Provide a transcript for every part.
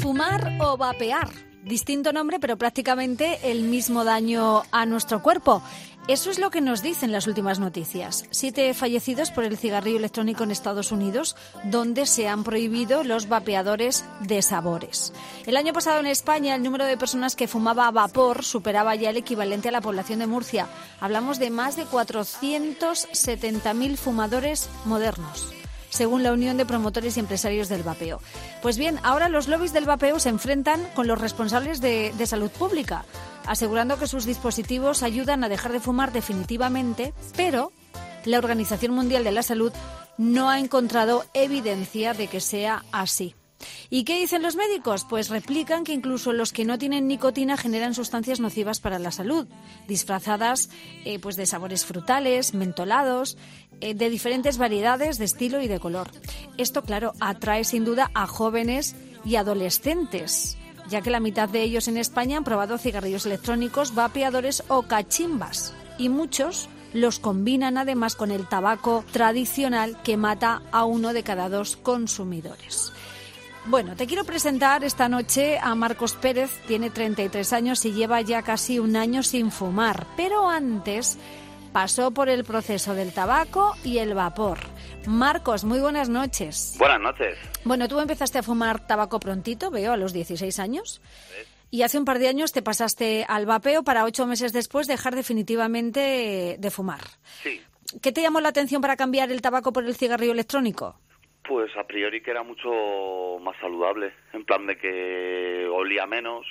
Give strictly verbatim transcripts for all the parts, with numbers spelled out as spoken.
Fumar o vapear. Distinto nombre, pero prácticamente el mismo daño a nuestro cuerpo. Eso es lo que nos dicen las últimas noticias. Siete fallecidos por el cigarrillo electrónico en Estados Unidos, donde se han prohibido los vapeadores de sabores. El año pasado en España el número de personas que fumaba a vapor superaba ya el equivalente a la población de Murcia. Hablamos de más de cuatrocientos setenta mil fumadores modernos, según la Unión de Promotores y Empresarios del Vapeo. Pues bien, ahora los lobbies del vapeo se enfrentan con los responsables de, de salud pública, asegurando que sus dispositivos ayudan a dejar de fumar definitivamente, pero la Organización Mundial de la Salud no ha encontrado evidencia de que sea así. ¿Y qué dicen los médicos? Pues replican que incluso los que no tienen nicotina generan sustancias nocivas para la salud, disfrazadas eh, pues de sabores frutales, mentolados, eh, de diferentes variedades de estilo y de color. Esto, claro, atrae sin duda a jóvenes y adolescentes, ya que la mitad de ellos en España han probado cigarrillos electrónicos, vapeadores o cachimbas, y muchos los combinan además con el tabaco tradicional, que mata a uno de cada dos consumidores. Bueno, te quiero presentar esta noche a Marcos Pérez. Tiene treinta y tres años y lleva ya casi un año sin fumar, pero antes pasó por el proceso del tabaco y el vapor. Marcos, muy buenas noches. Buenas noches. Bueno, tú empezaste a fumar tabaco prontito, veo, a los dieciséis años. ¿Sí? Y hace un par de años te pasaste al vapeo para ocho meses después dejar definitivamente de fumar. Sí. ¿Qué te llamó la atención para cambiar el tabaco por el cigarrillo electrónico? Pues a priori que era mucho más saludable, en plan de que olía menos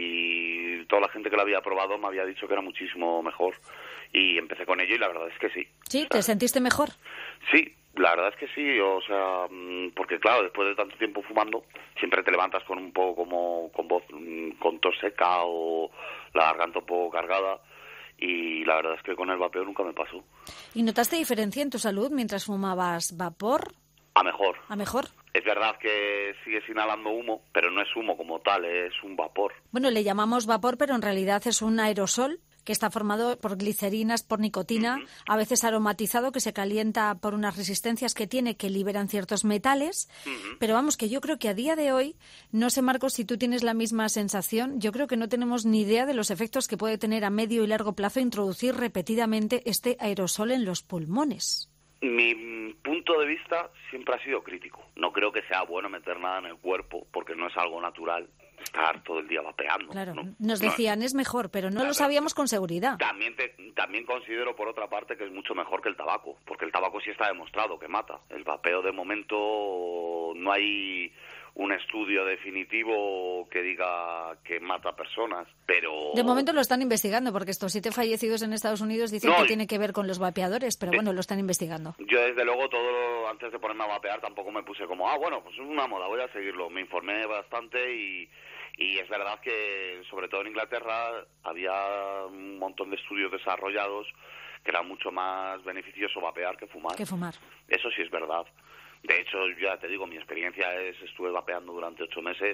y toda la gente que lo había probado me había dicho que era muchísimo mejor y empecé con ello y la verdad es que sí. ¿Sí? O sea, ¿te sentiste mejor? Sí, la verdad es que sí, o sea, porque claro, después de tanto tiempo fumando siempre te levantas con un poco como con voz, con tos seca o la garganta un poco cargada. Y la verdad es que con el vapeo nunca me pasó. ¿Y notaste diferencia en tu salud mientras fumabas vapor? A mejor. ¿A mejor? Es verdad que sigues inhalando humo, pero no es humo como tal, es un vapor. Bueno, le llamamos vapor, pero en realidad es un aerosol que está formado por glicerinas, por nicotina, uh-huh. a veces aromatizado, que se calienta por unas resistencias que tiene, que liberan ciertos metales. Uh-huh. Pero vamos, que yo creo que a día de hoy, no sé, Marcos, si tú tienes la misma sensación, yo creo que no tenemos ni idea de los efectos que puede tener a medio y largo plazo introducir repetidamente este aerosol en los pulmones. Mi punto de vista siempre ha sido crítico. No creo que sea bueno meter nada en el cuerpo porque no es algo natural estar todo el día vapeando. Claro, ¿no? nos decían no, es mejor, pero no claro, lo sabíamos con seguridad. También, te, también considero por otra parte que es mucho mejor que el tabaco, porque el tabaco sí está demostrado que mata. El vapeo de momento no hay un estudio definitivo que diga que mata personas, pero... De momento lo están investigando, porque estos siete fallecidos en Estados Unidos dicen no, que tiene que ver con los vapeadores, pero de, bueno, lo están investigando. Yo desde luego todo, antes de ponerme a vapear tampoco me puse como, ah, bueno, pues es una moda, voy a seguirlo. Me informé bastante y, y es verdad que, sobre todo en Inglaterra, había un montón de estudios desarrollados que era mucho más beneficioso vapear que fumar. Que fumar. Eso sí es verdad. De hecho, ya te digo, mi experiencia es, estuve vapeando durante ocho meses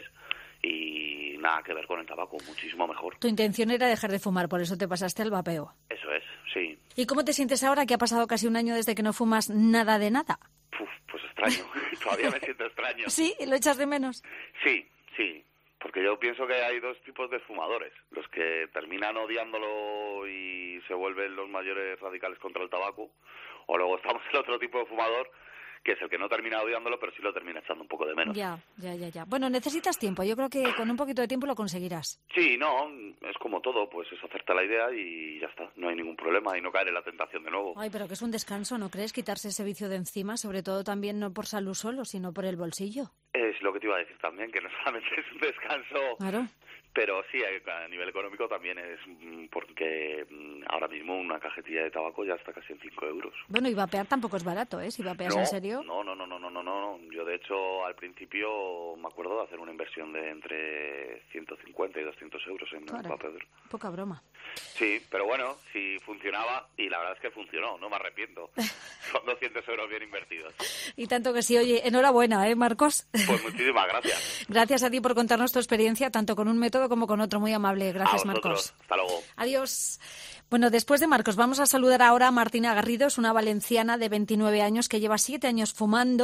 y nada que ver con el tabaco, muchísimo mejor. Tu intención era dejar de fumar, por eso te pasaste al vapeo. Eso es, sí. ¿Y cómo te sientes ahora que ha pasado casi un año desde que no fumas nada de nada? Uf, pues extraño, todavía me siento extraño. ¿Sí? ¿Lo echas de menos? Sí, sí, porque yo pienso que hay dos tipos de fumadores, los que terminan odiándolo y se vuelven los mayores radicales contra el tabaco, o luego estamos el otro tipo de fumador, que es el que no termina odiándolo, pero sí lo termina echando un poco de menos. Ya, ya, ya, ya. Bueno, necesitas tiempo. Yo creo que con un poquito de tiempo lo conseguirás. Sí, no, es como todo, pues es hacerte la idea y ya está. No hay ningún problema y no caer en la tentación de nuevo. Ay, pero que es un descanso, ¿no crees? Quitarse ese vicio de encima, sobre todo también no por salud solo, sino por el bolsillo. Es lo que te iba a decir también, que no solamente es un descanso... Claro. Pero sí, a nivel económico también es porque ahora mismo una cajetilla de tabaco ya está casi en cinco euros. Bueno, y vapear tampoco es barato, ¿eh? Si vapeas no, en serio. No, no, no, no, no, no, no. Yo, de hecho, al principio me acuerdo de hacer una inversión de entre ciento cincuenta y doscientos euros en Caray, un vapeador. Poca broma. Sí, pero bueno, si funcionaba, y la verdad es que funcionó, no me arrepiento. Son doscientos euros bien invertidos. Y tanto que sí. Oye, enhorabuena, ¿eh, Marcos? Pues muchísimas gracias. Gracias a ti por contarnos tu experiencia, tanto con un método como con otro. Muy amable. Gracias, a Marcos. Hasta luego. Adiós. Bueno, después de Marcos, vamos a saludar ahora a Martina Garrido. Es una valenciana de veintinueve años que lleva siete años fumando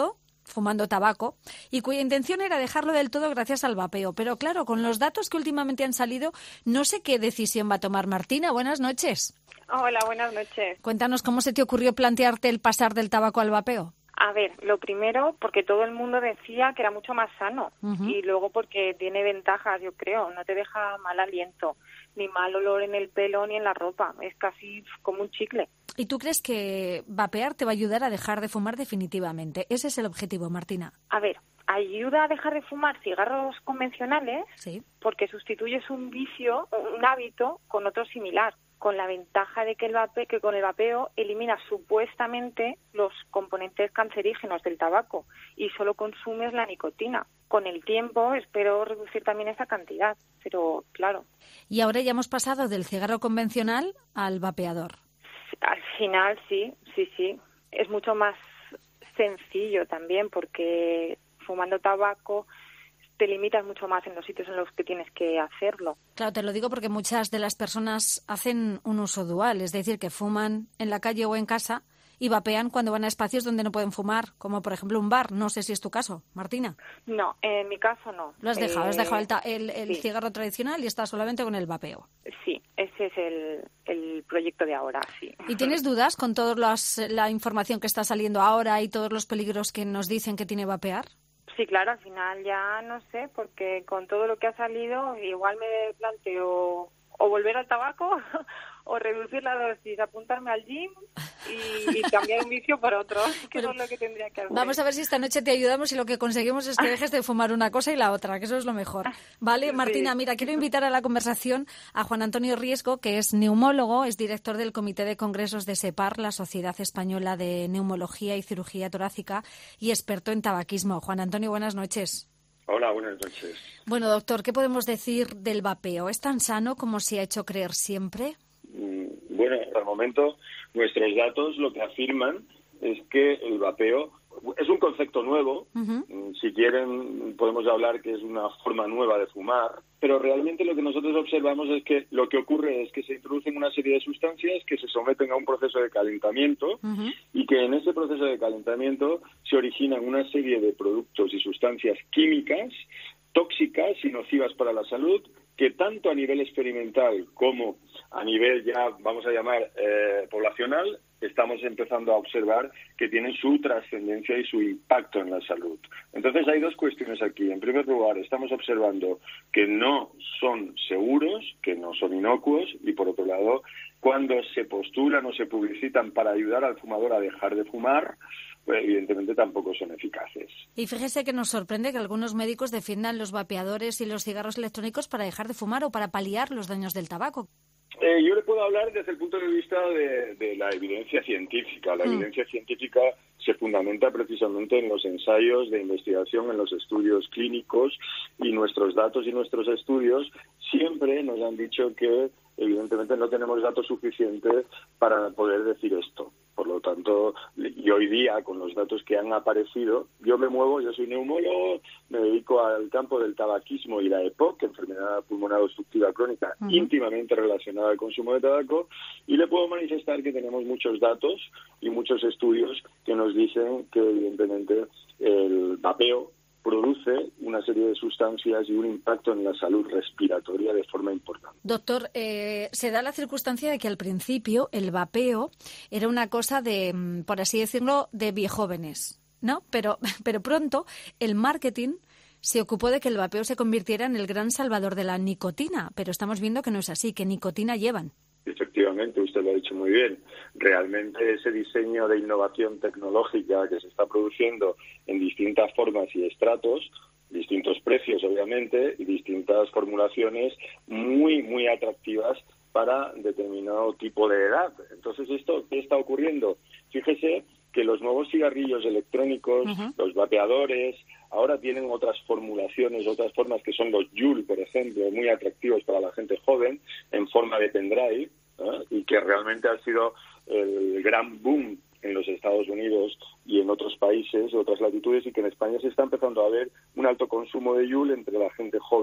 fumando tabaco y cuya intención era dejarlo del todo gracias al vapeo. Pero claro, con los datos que últimamente han salido, no sé qué decisión va a tomar Martina. Buenas noches. Hola, buenas noches. Cuéntanos cómo se te ocurrió plantearte el pasar del tabaco al vapeo. A ver, lo primero, porque todo el mundo decía que era mucho más sano. Uh-huh. Y luego porque tiene ventajas, yo creo. No te deja mal aliento, ni mal olor en el pelo ni en la ropa. Es casi como un chicle. ¿Y tú crees que vapear te va a ayudar a dejar de fumar definitivamente? Ese es el objetivo, Martina. A ver, ayuda a dejar de fumar cigarros convencionales, sí, porque sustituyes un vicio, un hábito, con otro similar, con la ventaja de que, el vape, que con el vapeo elimina supuestamente los componentes cancerígenos del tabaco y solo consumes la nicotina. Con el tiempo espero reducir también esa cantidad, pero claro. Y ahora ya hemos pasado del cigarro convencional al vapeador. Al final sí, sí, sí. Es mucho más sencillo también porque fumando tabaco te limitas mucho más en los sitios en los que tienes que hacerlo. Claro, te lo digo porque muchas de las personas hacen un uso dual, es decir, que fuman en la calle o en casa y vapean cuando van a espacios donde no pueden fumar, como por ejemplo un bar. No sé si es tu caso, Martina. No, en mi caso no. Lo has dejado, eh, has dejado el, ta- el, el sí. cigarro tradicional y estás solamente con el vapeo. Sí, ese es el, el proyecto de ahora, sí. ¿Y tienes dudas con toda la información que está saliendo ahora y todos los peligros que nos dicen que tiene vapear? Sí, claro, al final ya no sé, porque con todo lo que ha salido igual me planteo o volver al tabaco o reducir la dosis, apuntarme al gym y, y cambiar un vicio por otro, que Pero eso es lo que tendría que hacer. Vamos a ver si esta noche te ayudamos y lo que conseguimos es que dejes de fumar una cosa y la otra, que eso es lo mejor. Vale, Martina, sí. Mira, quiero invitar a la conversación a Juan Antonio Riesgo, que es neumólogo, es director del Comité de Congresos de SEPAR, la Sociedad Española de Neumología y Cirugía Torácica, y experto en tabaquismo. Juan Antonio, buenas noches. Hola, buenas noches. Bueno, doctor, ¿qué podemos decir del vapeo? ¿Es tan sano como se ha hecho creer siempre? Bueno, hasta el momento nuestros datos lo que afirman es que el vapeo es un concepto nuevo. Uh-huh. Si quieren podemos hablar que es una forma nueva de fumar, pero realmente lo que nosotros observamos es que lo que ocurre es que se introducen una serie de sustancias que se someten a un proceso de calentamiento uh-huh. y que en ese proceso de calentamiento se originan una serie de productos y sustancias químicas tóxicas y nocivas para la salud, que tanto a nivel experimental como a nivel ya, vamos a llamar, eh, poblacional, estamos empezando a observar que tienen su trascendencia y su impacto en la salud. Entonces hay dos cuestiones aquí. En primer lugar, estamos observando que no son seguros, que no son inocuos, y por otro lado, cuando se postulan o se publicitan para ayudar al fumador a dejar de fumar, pues evidentemente tampoco son eficaces. Y fíjese que nos sorprende que algunos médicos defiendan los vapeadores y los cigarros electrónicos para dejar de fumar o para paliar los daños del tabaco. Eh, yo le puedo hablar desde el punto de vista de, de la evidencia científica. La mm. evidencia científica se fundamenta precisamente en los ensayos de investigación, en los estudios clínicos, y nuestros datos y nuestros estudios siempre nos han dicho que evidentemente no tenemos datos suficientes para poder decir esto. Por lo tanto, y hoy día, con los datos que han aparecido, yo me muevo, yo soy neumólogo, me dedico al campo del tabaquismo y la E P O C, enfermedad pulmonar obstructiva crónica, uh-huh. íntimamente relacionada al consumo de tabaco, y le puedo manifestar que tenemos muchos datos y muchos estudios que nos dicen que, evidentemente, el vapeo produce una serie de sustancias y un impacto en la salud respiratoria de forma importante. Doctor, eh, se da la circunstancia de que al principio el vapeo era una cosa de, por así decirlo, de viejóvenes, ¿no? Pero, pero pronto el marketing se ocupó de que el vapeo se convirtiera en el gran salvador de la nicotina, pero estamos viendo que no es así, que nicotina llevan. Efectivamente, usted lo ha dicho muy bien. Realmente ese diseño de innovación tecnológica que se está produciendo en distintas formas y estratos, distintos precios obviamente, y distintas formulaciones muy, muy atractivas para determinado tipo de edad. Entonces, ¿esto qué está ocurriendo? Fíjese que los nuevos cigarrillos electrónicos, uh-huh. los vapeadores, ahora tienen otras formulaciones, otras formas que son los Juul, por ejemplo, muy atractivos para la gente joven, en forma de pendrive, ¿eh? Y que realmente ha sido el gran boom en los Estados Unidos y en otros países, otras latitudes, y que en España se está empezando a ver un alto consumo de Juul entre la gente joven.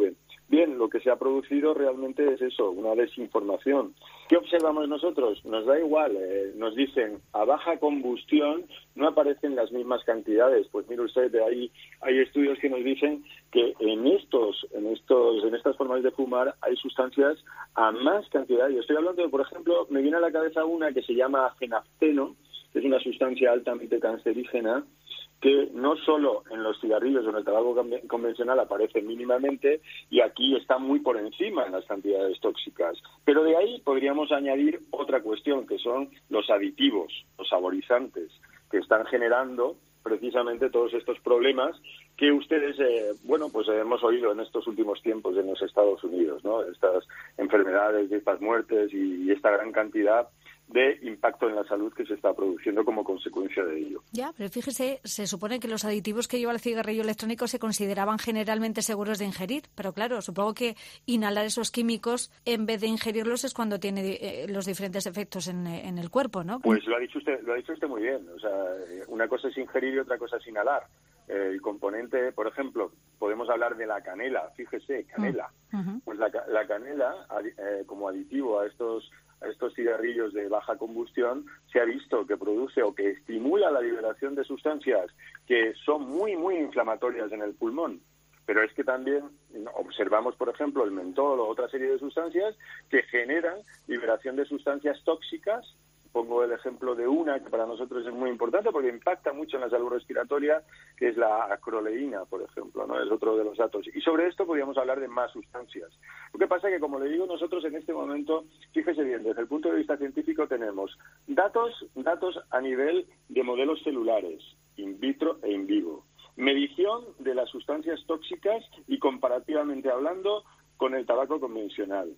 Bien, lo que se ha producido realmente es eso, una desinformación. ¿Qué observamos nosotros? Nos da igual, eh, nos dicen a baja combustión no aparecen las mismas cantidades. Pues mire usted, hay, hay estudios que nos dicen que en estos, en estos, en estas formas de fumar hay sustancias a más cantidad. Yo estoy hablando de, por ejemplo, me viene a la cabeza una que se llama fenafteno, que es una sustancia altamente cancerígena, que no solo en los cigarrillos o en el tabaco convencional aparece mínimamente, y aquí está muy por encima en las cantidades tóxicas. Pero de ahí podríamos añadir otra cuestión, que son los aditivos, los saborizantes, que están generando precisamente todos estos problemas que ustedes, eh, bueno, pues hemos oído en estos últimos tiempos en los Estados Unidos, ¿no? Estas enfermedades, estas muertes y, y esta gran cantidad de impacto en la salud que se está produciendo como consecuencia de ello. Ya, pero fíjese, se supone que los aditivos que lleva el cigarrillo electrónico se consideraban generalmente seguros de ingerir, pero claro, supongo que inhalar esos químicos en vez de ingerirlos es cuando tiene eh, los diferentes efectos en, en el cuerpo, ¿no? Pues lo ha dicho usted, lo ha dicho usted muy bien. O sea, una cosa es ingerir y otra cosa es inhalar. Eh, el componente, por ejemplo, podemos hablar de la canela, fíjese, canela. Uh-huh. Pues la, la canela, eh, como aditivo a estos a estos cigarrillos de baja combustión, se ha visto que produce o que estimula la liberación de sustancias que son muy, muy inflamatorias en el pulmón. Pero es que también observamos, por ejemplo, el mentol o otra serie de sustancias que generan liberación de sustancias tóxicas. Pongo el ejemplo de una que para nosotros es muy importante porque impacta mucho en la salud respiratoria, que es la acroleína, por ejemplo, ¿no? Es otro de los datos. Y sobre esto podríamos hablar de más sustancias. Lo que pasa es que, como le digo, nosotros en este momento, fíjese bien, desde el punto de vista científico tenemos datos, datos a nivel de modelos celulares, in vitro e in vivo. Medición de las sustancias tóxicas y comparativamente hablando con el tabaco convencional.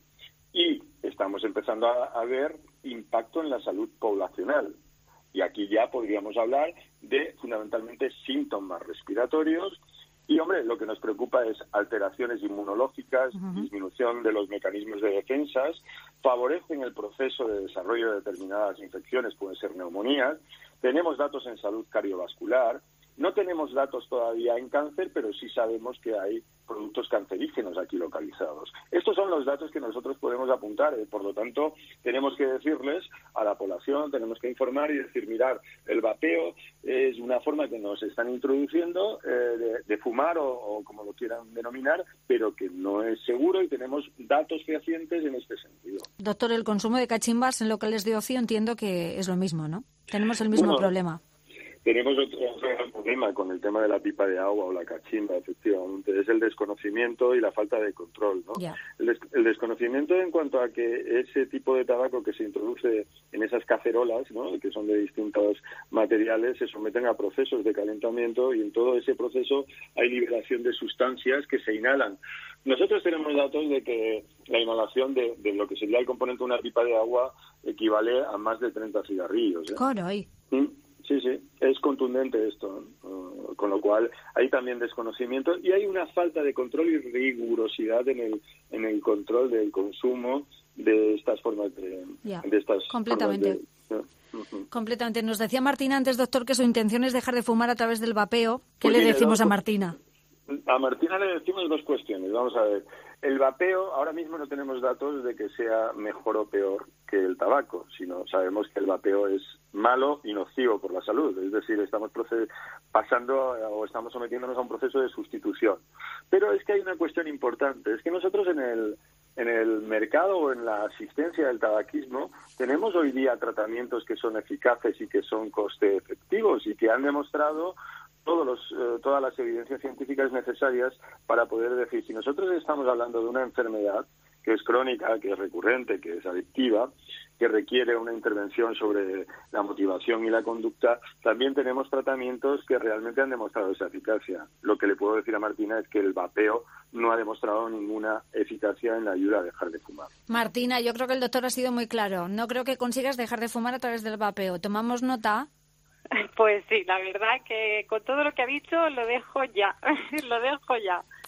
Y estamos empezando a, a ver impacto en la salud poblacional. Y aquí ya podríamos hablar de fundamentalmente síntomas respiratorios. Y, hombre, lo que nos preocupa es alteraciones inmunológicas, uh-huh. disminución de los mecanismos de defensas, favorecen el proceso de desarrollo de determinadas infecciones, pueden ser neumonías. Tenemos datos en salud cardiovascular. No tenemos datos todavía en cáncer, pero sí sabemos que hay productos cancerígenos aquí localizados. Estos son los datos que nosotros podemos apuntar. Eh, por lo tanto, tenemos que decirles a la población, tenemos que informar y decir, mirar, el vapeo es una forma que nos están introduciendo eh, de, de fumar o, o como lo quieran denominar, pero que no es seguro y tenemos datos fehacientes en este sentido. Doctor, el consumo de cachimbas en locales de ocio entiendo que es lo mismo, ¿no? Tenemos el mismo bueno, problema. Tenemos otro, otro problema con el tema de la pipa de agua o la cachimba, efectivamente. Es el desconocimiento y la falta de control, ¿no? Yeah. El, des, el desconocimiento en cuanto a que ese tipo de tabaco que se introduce en esas cacerolas, ¿no?, que son de distintos materiales, se someten a procesos de calentamiento y en todo ese proceso hay liberación de sustancias que se inhalan. Nosotros tenemos datos de que la inhalación de, de lo que sería el componente de una pipa de agua equivale a más de treinta cigarrillos, ¿eh? Caray. ¿Mm? Sí, sí, es contundente esto, uh, con lo cual hay también desconocimiento y hay una falta de control y rigurosidad en el en el control del consumo de estas formas de, yeah. de estas completamente. Formas de, uh, uh-huh. Completamente. Nos decía Martina antes, doctor, que su intención es dejar de fumar a través del vapeo. ¿Qué pues le mire, decimos no, a Martina? A Martina le decimos dos cuestiones. Vamos a ver. El vapeo, ahora mismo no tenemos datos de que sea mejor o peor que el tabaco, sino sabemos que el vapeo es malo y nocivo por la salud. Es decir, estamos pasando o estamos sometiéndonos a un proceso de sustitución. Pero es que hay una cuestión importante. Es que nosotros en el, en el mercado o en la asistencia del tabaquismo tenemos hoy día tratamientos que son eficaces y que son coste efectivos y que han demostrado todos los, eh, todas las evidencias científicas necesarias para poder decir, si nosotros estamos hablando de una enfermedad que es crónica, que es recurrente, que es adictiva, que requiere una intervención sobre la motivación y la conducta, también tenemos tratamientos que realmente han demostrado esa eficacia. Lo que le puedo decir a Martina es que el vapeo no ha demostrado ninguna eficacia en la ayuda a dejar de fumar. Martina, yo creo que el doctor ha sido muy claro. No creo que consigas dejar de fumar a través del vapeo. ¿Tomamos nota? Pues sí, la verdad que con todo lo que ha dicho lo dejo ya, lo dejo ya.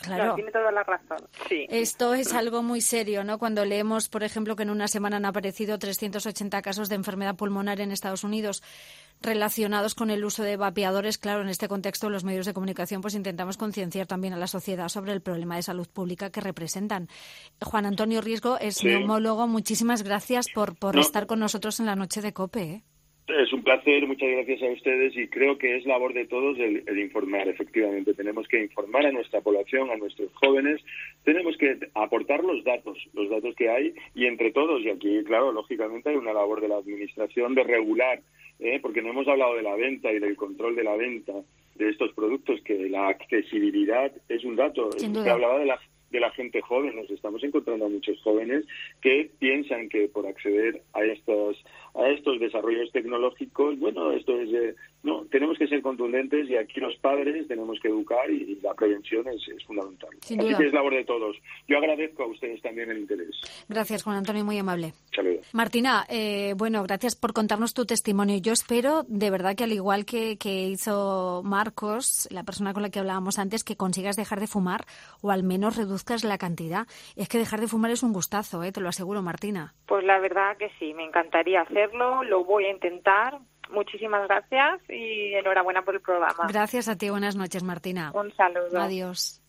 Claro. No, tiene toda la razón. Sí. Esto es algo muy serio, ¿no? Cuando leemos, por ejemplo, que en una semana han aparecido trescientos ochenta casos de enfermedad pulmonar en Estados Unidos relacionados con el uso de vapeadores, claro, en este contexto los medios de comunicación pues intentamos concienciar también a la sociedad sobre el problema de salud pública que representan. Juan Antonio Riesgo es sí. neumólogo. Muchísimas gracias por, por no. estar con nosotros en la noche de COPE, ¿eh? Es un placer, muchas gracias a ustedes y creo que es labor de todos el, el informar, efectivamente. Tenemos que informar a nuestra población, a nuestros jóvenes, tenemos que aportar los datos, los datos que hay y entre todos, y aquí, claro, lógicamente hay una labor de la Administración de regular, ¿eh? porque no hemos hablado de la venta y del control de la venta de estos productos, que la accesibilidad es un dato. Se hablaba de la de la gente joven, nos estamos encontrando a muchos jóvenes que piensan que por acceder a estos a estos desarrollos tecnológicos, bueno, esto es eh, no, tenemos que ser contundentes y aquí los padres tenemos que educar y, y la prevención es, es fundamental. Sin Así duda. que es labor de todos. Yo agradezco a ustedes también el interés. Gracias, Juan Antonio, muy amable. Saludos. Martina, eh, bueno, gracias por contarnos tu testimonio. Yo espero, de verdad, que al igual que, que hizo Marcos, la persona con la que hablábamos antes, que consigas dejar de fumar o al menos reduzcas la cantidad. Es que dejar de fumar es un gustazo, ¿eh? Te lo aseguro, Martina. Pues la verdad que sí, me encantaría hacerlo, lo voy a intentar. Muchísimas gracias y enhorabuena por el programa. Gracias a ti, buenas noches, Martina. Un saludo. Adiós.